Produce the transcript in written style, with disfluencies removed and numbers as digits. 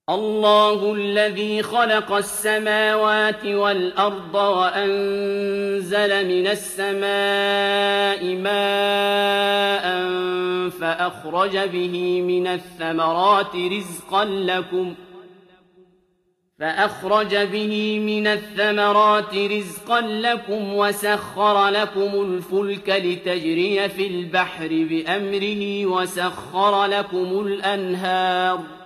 اللَّهُ الَّذِي خَلَقَ السَّمَاوَاتِ وَالْأَرْضَ وَأَنزَلَ مِنَ السَّمَاءِ مَاءً فَأَخْرَجَ بِهِ مِنَ الثَّمَرَاتِ رِزْقًا لَّكُمْ وَسَخَّرَ لَكُمُ الْفُلْكَ لِتَجْرِيَ فِي الْبَحْرِ بِأَمْرِهِ وَسَخَّرَ لَكُمُ الْأَنْهَارَ